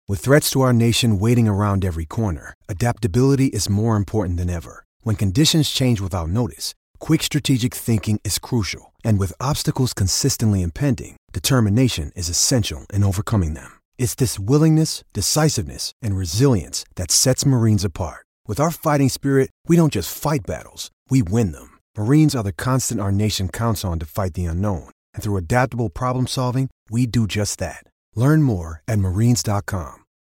With threats to our nation waiting around every corner, adaptability is more important than ever. When conditions change without notice, quick strategic thinking is crucial. And with obstacles consistently impending, determination is essential in overcoming them. It's this willingness, decisiveness, and resilience that sets Marines apart. With our fighting spirit, we don't just fight battles, we win them. Marines are the constant our nation counts on to fight the unknown. And through adaptable problem solving, we do just that. Learn more at marines.com.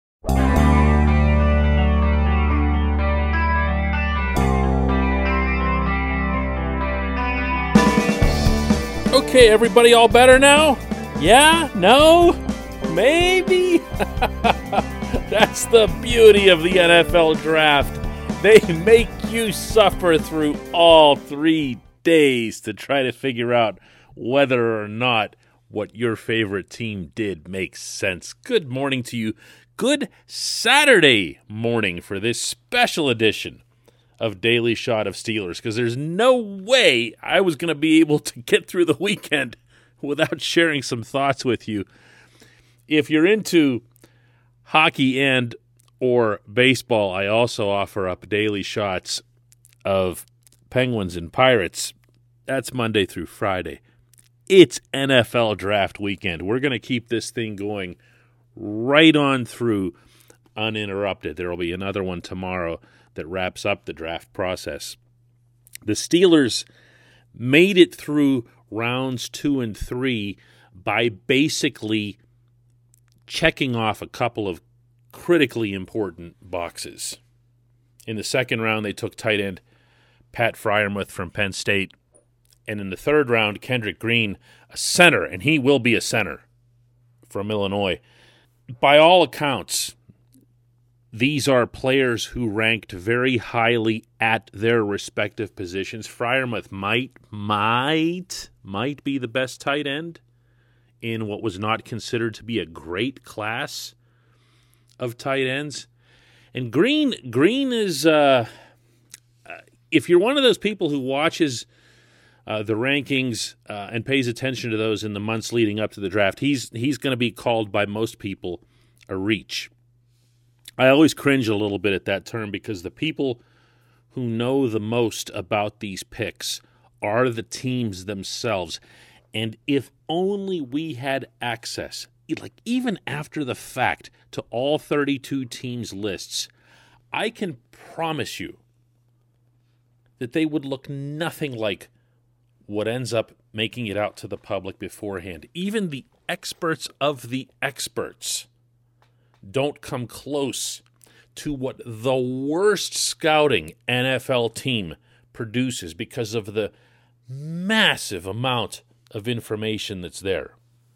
Okay, everybody all better now? Yeah? No? Maybe? That's the beauty of the NFL draft. They make you suffer through all 3 days to try to figure out whether or not what your favorite team did makes sense. Good morning to you. Good Saturday morning for this special edition of Daily Shot of Steelers, because there's no way I was going to be able to get through the weekend without sharing some thoughts with you. If you're into hockey and or baseball, I also offer up daily shots of Penguins and Pirates. That's Monday through Friday. It's NFL draft weekend. We're going to keep this thing going right on through uninterrupted. There will be another one tomorrow that wraps up the draft process. The Steelers made it through rounds 2 and 3 by basically checking off a couple of critically important boxes. In the second round, they took tight end Pat Freiermuth from Penn State. And in the third round, Kendrick Green, a center, and he will be a center from Illinois. By all accounts, these are players who ranked very highly at their respective positions. Freiermuth might be the best tight end in what was not considered to be a great class of tight ends. And Green is, if you're one of those people who watches the rankings and pays attention to those in the months leading up to the draft, he's going to be called by most people a reach. I always cringe a little bit at that term because the people who know the most about these picks are the teams themselves. And if only we had access, like even after the fact, to all 32 teams' lists, I can promise you that they would look nothing like what ends up making it out to the public beforehand. Even the experts of the experts don't come close to what the worst scouting NFL team produces because of the massive amount of information that's there.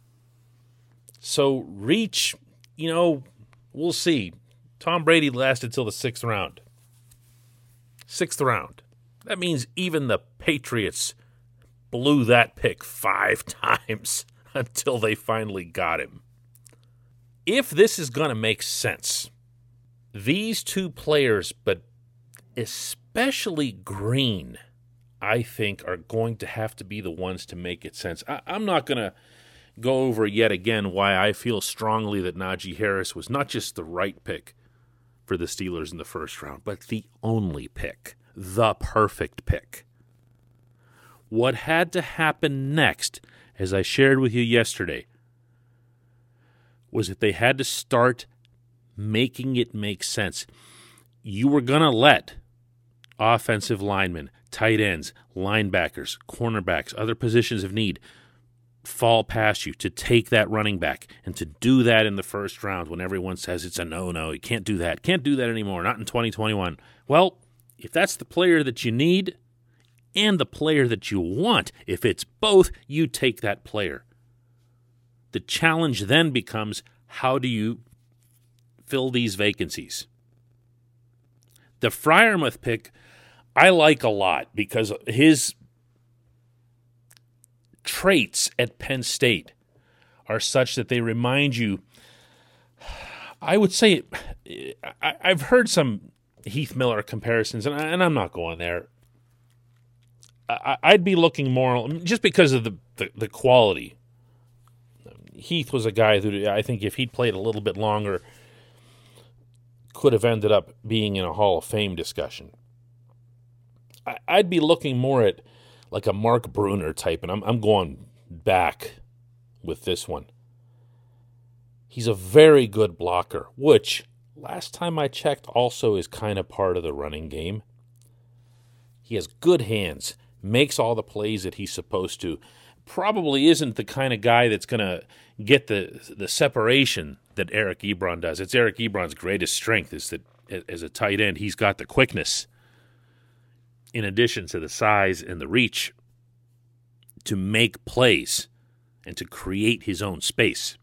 So reach, we'll see. Tom Brady lasted till the 6th round. 6th round. That means even the Patriots blew that pick 5 times until they finally got him. If this is going to make sense, these two players, but especially Green, I think are going to have to be the ones to make it sense. I'm not going to go over yet again why I feel strongly that Najee Harris was not just the right pick for the Steelers in the first round, but the only pick, the perfect pick. What had to happen next, as I shared with you yesterday, was that they had to start making it make sense. You were going to let offensive linemen, tight ends, linebackers, cornerbacks, other positions of need fall past you to take that running back, and to do that in the first round when everyone says it's a no-no, you can't do that anymore, not in 2021. Well, if that's the player that you need and the player that you want, if it's both, you take that player. The challenge then becomes, how do you fill these vacancies? The Freiermuth pick I like a lot because his traits at Penn State are such that they remind you, I would say, I've heard some Heath Miller comparisons, and I'm not going there. I'd be looking more, just because of the quality. Heath was a guy who, I think if he'd played a little bit longer, could have ended up being in a Hall of Fame discussion. I'd be looking more at like a Mark Bruner type, and I'm going back with this one. He's a very good blocker, which, last time I checked, also is kind of part of the running game. He has good hands, makes all the plays that he's supposed to. Probably isn't the kind of guy that's going to get the separation that Eric Ebron does. It's Eric Ebron's greatest strength is that as a tight end, he's got the quickness in addition to the size and the reach to make plays and to create his own space.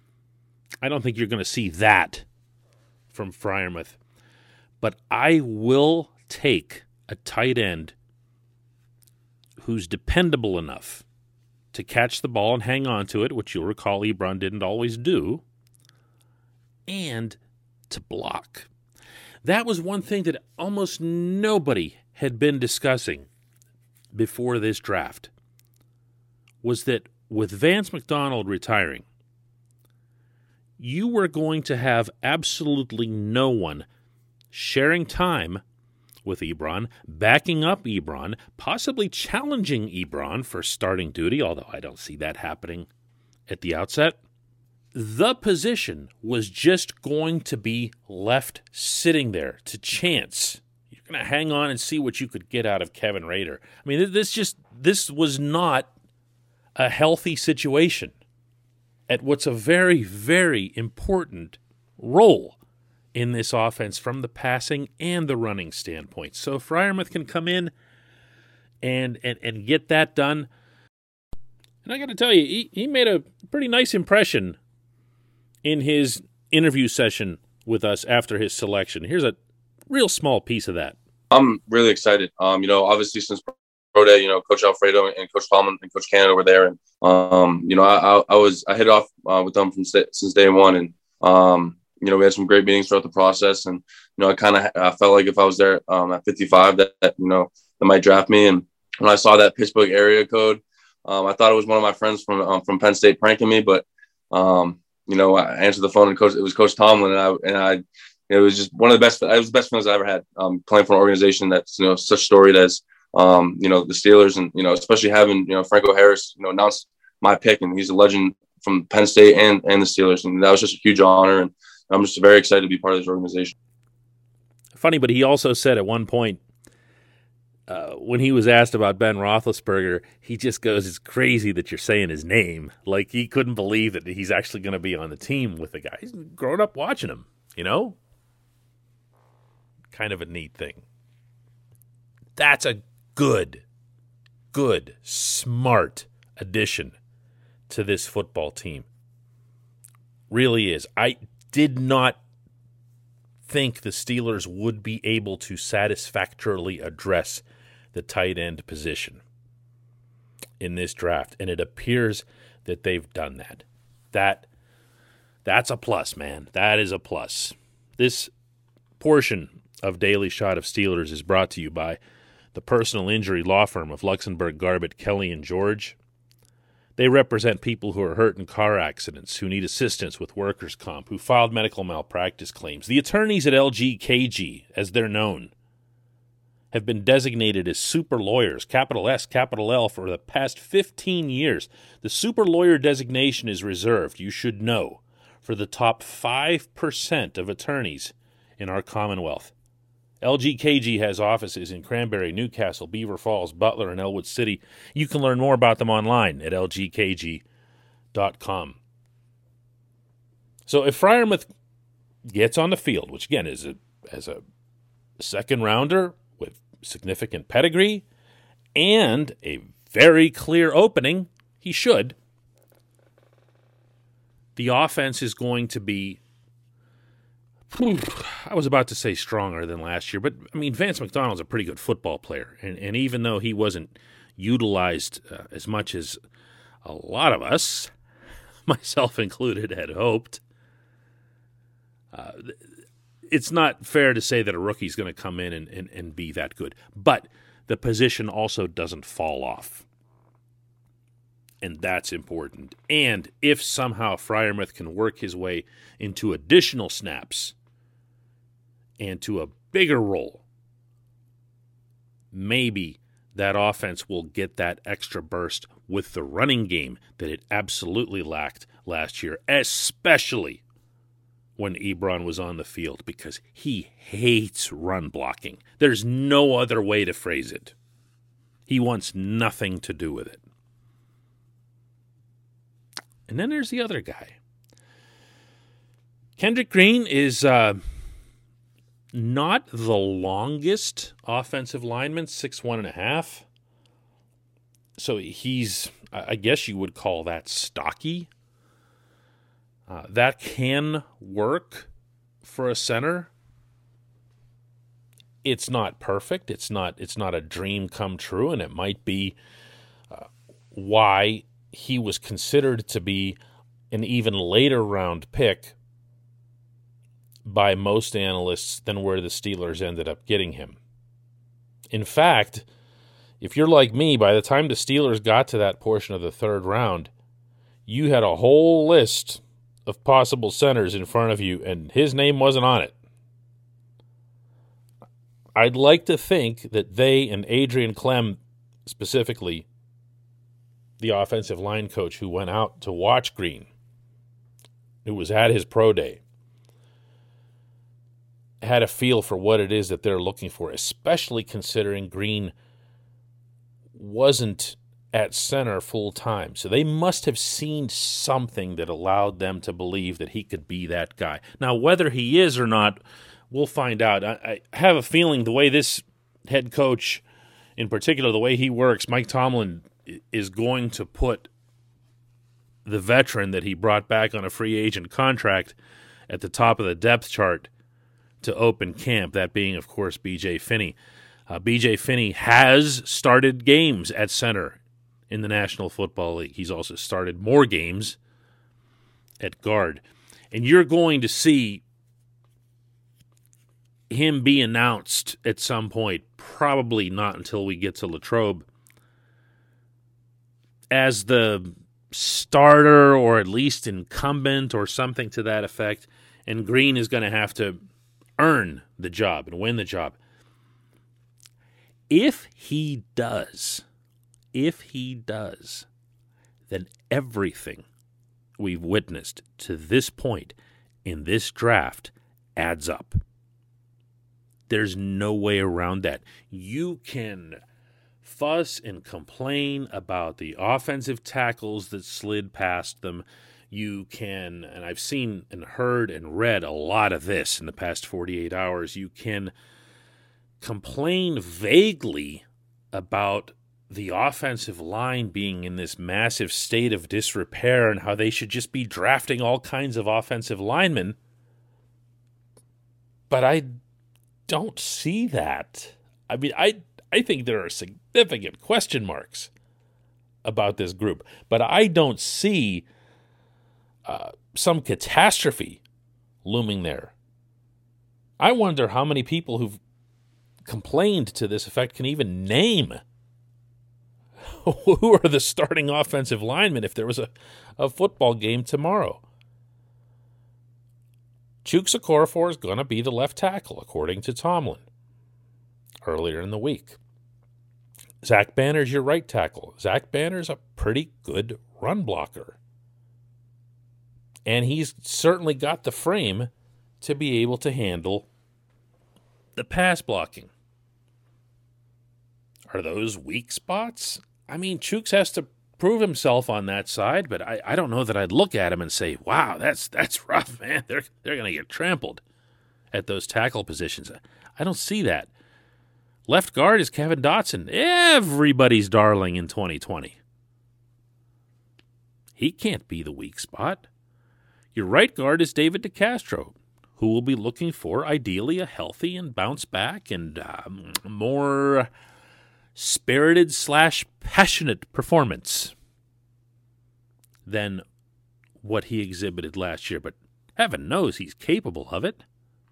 I don't think you're going to see that from Freiermuth. But I will take a tight end who's dependable enough to catch the ball and hang on to it, which you'll recall Ebron didn't always do, and to block. That was one thing that almost nobody had been discussing before this draft, was that with Vance McDonald retiring, you were going to have absolutely no one sharing time with Ebron, backing up Ebron, possibly challenging Ebron for starting duty, although I don't see that happening at the outset. The position was just going to be left sitting there to chance. You're going to hang on and see what you could get out of Kevin Rader. I mean, this was not a healthy situation at what's a very, very important role in this offense from the passing and the running standpoint. So if Freiermuth can come in and get that done, and I got to tell you, he made a pretty nice impression in his interview session with us after his selection. Here's a real small piece of that. I'm really excited. Obviously since Pro Day, Coach Alfredo and Coach Tomlin and Coach Canada were there, and I hit off with them since day one, and we had some great meetings throughout the process, and I felt like if I was there at 55 that might draft me. And when I saw that Pittsburgh area code, I thought it was one of my friends from Penn State pranking me, but I answered the phone and it was Coach Tomlin, and it was just one of the best. It was the best feelings I ever had playing for an organization that's such storied as the Steelers, and especially having Franco Harris announce my pick, and he's a legend from Penn State and the Steelers, and that was just a huge honor, and I'm just very excited to be part of this organization. Funny, but he also said at one point when he was asked about Ben Roethlisberger, he just goes, "It's crazy that you're saying his name." Like he couldn't believe that he's actually going to be on the team with the guy. He's grown up watching him, Kind of a neat thing. That's a good, smart addition to this football team. Really is. I did not think the Steelers would be able to satisfactorily address the tight end position in this draft, and it appears that they've done that. That's a plus, man. That is a plus. This portion of Daily Shot of Steelers is brought to you by the personal injury law firm of Luxembourg, Garbett, Kelly, and George. They represent people who are hurt in car accidents, who need assistance with workers' comp, who filed medical malpractice claims. The attorneys at LGKG, as they're known, have been designated as super lawyers, capital S, capital L, for the past 15 years. The super lawyer designation is reserved, you should know, for the top 5% of attorneys in our Commonwealth. LGKG has offices in Cranberry, Newcastle, Beaver Falls, Butler, and Elwood City. You can learn more about them online at lgkg.com. So if Freiermuth gets on the field, which again is as a second rounder with significant pedigree and a very clear opening, he should, the offense is going to be, I was about to say stronger than last year, but Vance McDonald's a pretty good football player, and even though he wasn't utilized as much as a lot of us, myself included, had hoped, it's not fair to say that a rookie's going to come in and be that good. But the position also doesn't fall off, and that's important. And if somehow Freiermuth can work his way into additional snaps and to a bigger role, maybe that offense will get that extra burst with the running game that it absolutely lacked last year, especially when Ebron was on the field, because he hates run blocking. There's no other way to phrase it. He wants nothing to do with it. And then there's the other guy. Kendrick Green is not the longest offensive lineman, 6'1.5". So he's, I guess you would call that stocky. That can work for a center. It's not perfect. It's not a dream come true, and it might be why he was considered to be an even later round pick by most analysts than where the Steelers ended up getting him. In fact, if you're like me, by the time the Steelers got to that portion of the third round, you had a whole list of possible centers in front of you, and his name wasn't on it. I'd like to think that they and Adrian Clem, specifically the offensive line coach who went out to watch Green, who was at his pro day, had a feel for what it is that they're looking for, especially considering Green wasn't at center full time. So they must have seen something that allowed them to believe that he could be that guy. Now, whether he is or not, we'll find out. I have a feeling the way this head coach, in particular, the way he works, Mike Tomlin is going to put the veteran that he brought back on a free agent contract at the top of the depth chart to open camp, that being, of course, B.J. Finney. B.J. Finney has started games at center in the National Football League. He's also started more games at guard. And you're going to see him be announced at some point, probably not until we get to Latrobe, as the starter or at least incumbent or something to that effect. And Green is going to have to earn the job and win the job. If he does, then everything we've witnessed to this point in this draft adds up. There's no way around that. You can fuss and complain about the offensive tackles that slid past them. You can, and I've seen and heard and read a lot of this in the past 48 hours, you can complain vaguely about the offensive line being in this massive state of disrepair and how they should just be drafting all kinds of offensive linemen. But I don't see that. I mean, I think there are significant question marks about this group, but I don't see some catastrophe looming there. I wonder how many people who've complained to this effect can even name who are the starting offensive linemen if there was a football game tomorrow. Chuks Okorafor is going to be the left tackle, according to Tomlin, earlier in the week. Zach Banner's your right tackle. Zach Banner's a pretty good run blocker. And he's certainly got the frame to be able to handle the pass blocking. Are those weak spots? I mean, Chuks has to prove himself on that side, but I don't know that I'd look at him and say, wow, that's rough, man. They're going to get trampled at those tackle positions. I don't see that. Left guard is Kevin Dotson, everybody's darling in 2020. He can't be the weak spot. Your right guard is David DeCastro, who will be looking for, ideally, a healthy and bounce back and more spirited/passionate performance than what he exhibited last year. But heaven knows he's capable of it.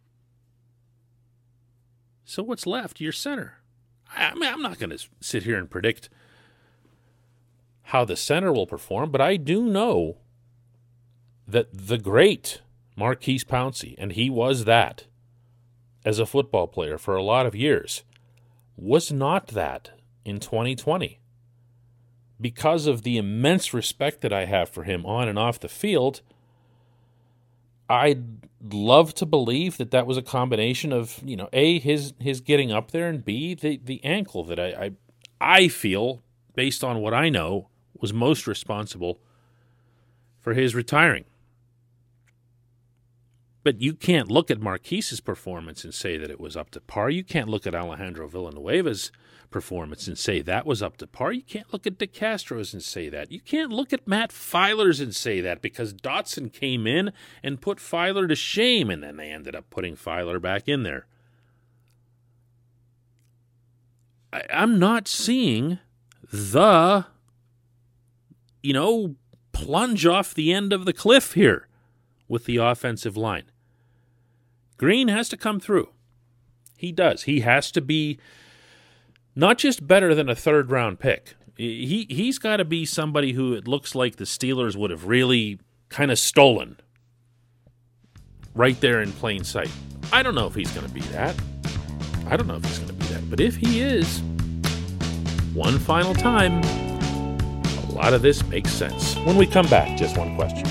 So what's left? Your center. I mean, I'm not going to sit here and predict how the center will perform, but I do know that the great Maurkice Pouncey, and he was that as a football player for a lot of years, was not that in 2020. Because of the immense respect that I have for him on and off the field, I'd love to believe that that was a combination of, A, his getting up there, and B, the ankle that I feel, based on what I know, was most responsible for his retiring. But you can't look at Marquise's performance and say that it was up to par. You can't look at Alejandro Villanueva's performance and say that was up to par. You can't look at DeCastro's and say that. You can't look at Matt Filer's and say that, because Dotson came in and put Filer to shame, and then they ended up putting Filer back in there. I'm not seeing the, plunge off the end of the cliff here with the offensive line. Green has to come through. He does. He has to be not just better than a third-round pick. He's got to be somebody who it looks like the Steelers would have really kind of stolen right there in plain sight. I don't know if he's going to be that. But if he is, one final time, a lot of this makes sense. When we come back, just one question.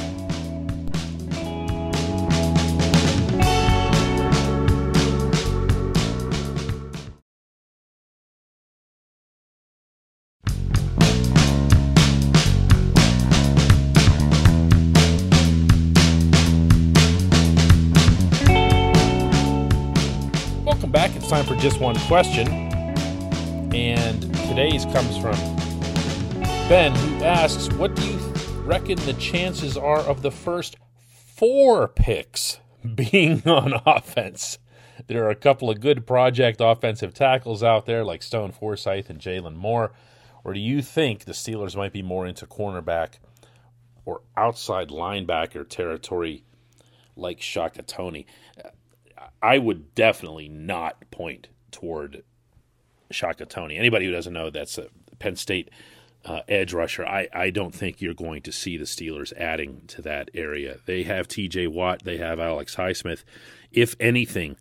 Back. It's time for just one question, and today's comes from Ben, who asks, what do you reckon the chances are of the first 4 picks being on offense? There are a couple of good project offensive tackles out there like Stone Forsythe and Jalen Moore, or do you think the Steelers might be more into cornerback or outside linebacker territory like Shaka Toney? I would definitely not point toward Shaka Toney. Anybody who doesn't know, that's a Penn State edge rusher. I don't think you're going to see the Steelers adding to that area. They have T.J. Watt. They have Alex Highsmith. If anything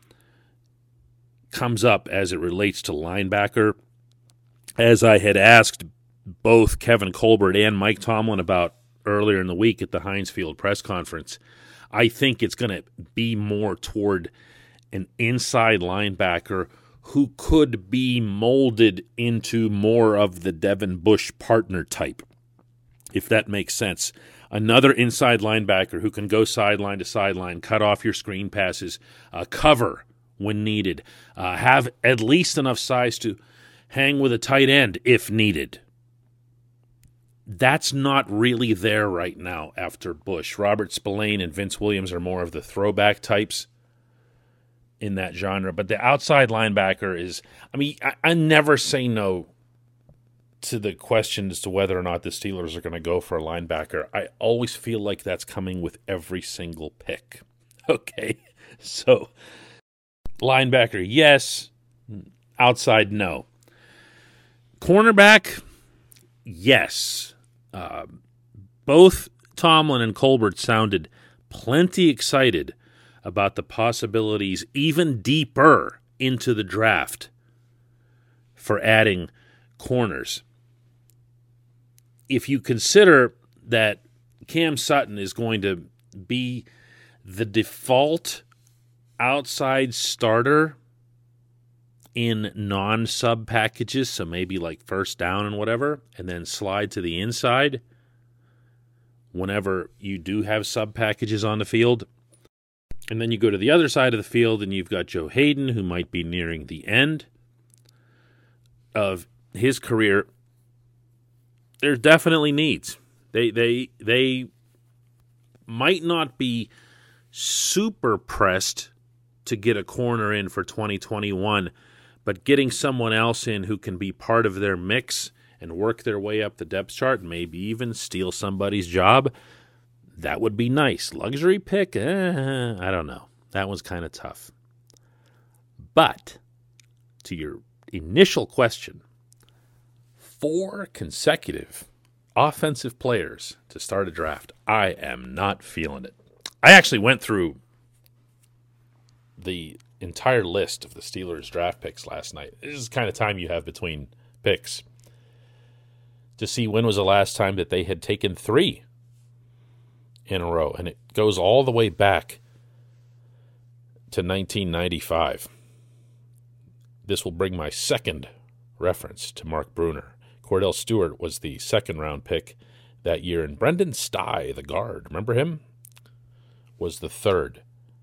comes up as it relates to linebacker, as I had asked both Kevin Colbert and Mike Tomlin about earlier in the week at the Heinz Field press conference, I think it's going to be more toward an inside linebacker who could be molded into more of the Devin Bush partner type, if that makes sense. Another inside linebacker who can go sideline to sideline, cut off your screen passes, cover when needed, have at least enough size to hang with a tight end if needed. That's not really there right now after Bush. Robert Spillane and Vince Williams are more of the throwback types in that genre. But the outside linebacker is, I never say no to the question as to whether or not the Steelers are going to go for a linebacker. I always feel like that's coming with every single pick. Okay, so linebacker, yes. Outside, no. Cornerback, yes. Both Tomlin and Colbert sounded plenty excited about the possibilities even deeper into the draft for adding corners. If you consider that Cam Sutton is going to be the default outside starter in non-sub packages, so maybe like first down and whatever, and then slide to the inside whenever you do have sub packages on the field. And then you go to the other side of the field and you've got Joe Hayden, who might be nearing the end of his career. There's definitely needs. They might not be super pressed to get a corner in for 2021, but getting someone else in who can be part of their mix and work their way up the depth chart, maybe even steal somebody's job, that would be nice. Luxury pick? I don't know. That one's kind of tough. But to your initial question, 4 consecutive offensive players to start a draft, I am not feeling it. I actually went through the entire list of the Steelers draft picks last night. This is the kind of time you have between picks to see when was the last time that they had taken 3 in a row. And it goes all the way back to 1995. This will bring my second reference to Mark Bruner. Cordell Stewart was the second-round pick that year, and Brendan Stye, the guard, remember him? Was the third.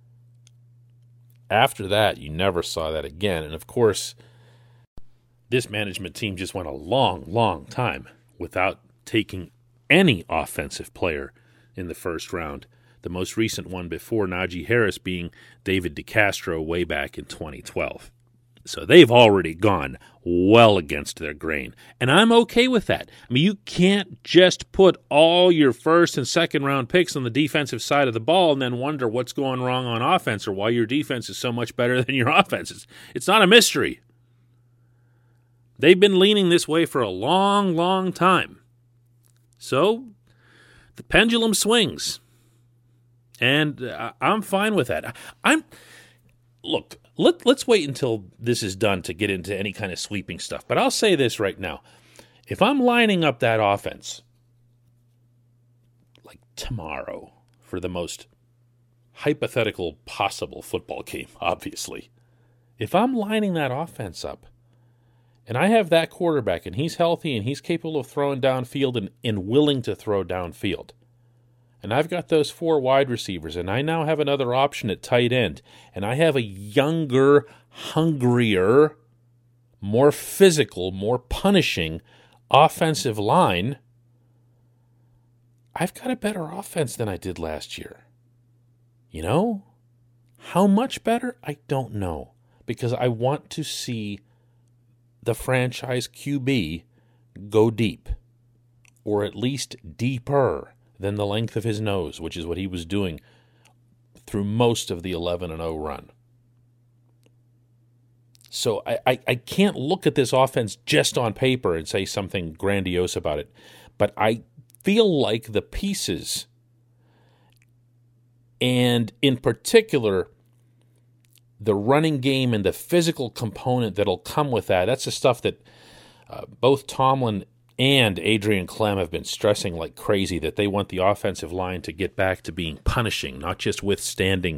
After that, you never saw that again. And, of course, this management team just went a long, long time without taking any offensive player in the first round. The most recent one before Najee Harris being David DeCastro way back in 2012. So they've already gone well against their grain. And I'm okay with that. I mean, you can't just put all your first and second round picks on the defensive side of the ball and then wonder what's going wrong on offense or why your defense is so much better than your offense. It's not a mystery. They've been leaning this way for a long, long time. So the pendulum swings. And I'm fine with that. Look, let's wait until this is done to get into any kind of sweeping stuff. But I'll say this right now. If I'm lining up that offense, like tomorrow, for the most hypothetical possible football game, obviously, if I'm lining that offense up, and I have that quarterback, and he's healthy, and he's capable of throwing downfield and willing to throw downfield, and I've got those 4 wide receivers, and I now have another option at tight end, and I have a younger, hungrier, more physical, more punishing offensive line, I've got a better offense than I did last year. You know? How much better? I don't know. Because I want to see the franchise QB go deep, or at least deeper than the length of his nose, which is what he was doing through most of the 11-0 run. So I can't look at this offense just on paper and say something grandiose about it, but I feel like the pieces, and in particular the running game and the physical component that'll come with that, that's the stuff that both Tomlin and Adrian Clem have been stressing like crazy, that they want the offensive line to get back to being punishing, not just withstanding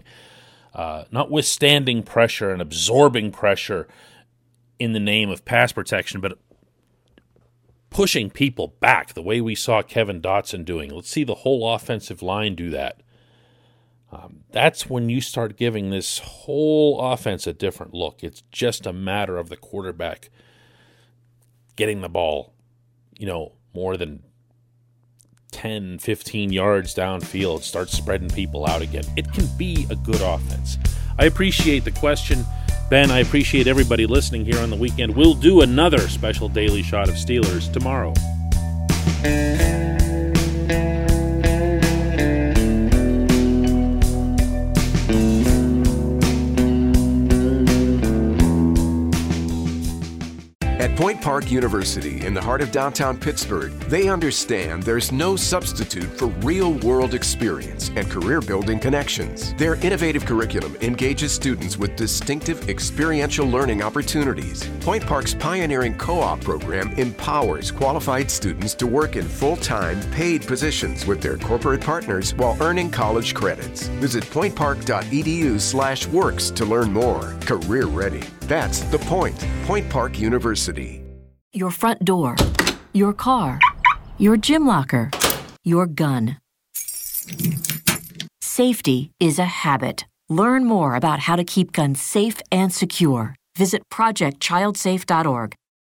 pressure and absorbing pressure in the name of pass protection, but pushing people back the way we saw Kevin Dotson doing. Let's see the whole offensive line do that. That's when you start giving this whole offense a different look. It's just a matter of the quarterback getting the ball, more than 10, 15 yards downfield, start spreading people out again. It can be a good offense. I appreciate the question, Ben. I appreciate everybody listening here on the weekend. We'll do another special Daily Shot of Steelers tomorrow. At Point Park University, in the heart of downtown Pittsburgh, they understand there's no substitute for real-world experience and career-building connections. Their innovative curriculum engages students with distinctive experiential learning opportunities. Point Park's pioneering co-op program empowers qualified students to work in full-time, paid positions with their corporate partners while earning college credits. Visit pointpark.edu/works to learn more. Career ready. That's the point. Point Park University. Your front door, your car, your gym locker, your gun. Safety is a habit. Learn more about how to keep guns safe and secure. Visit ProjectChildSafe.org.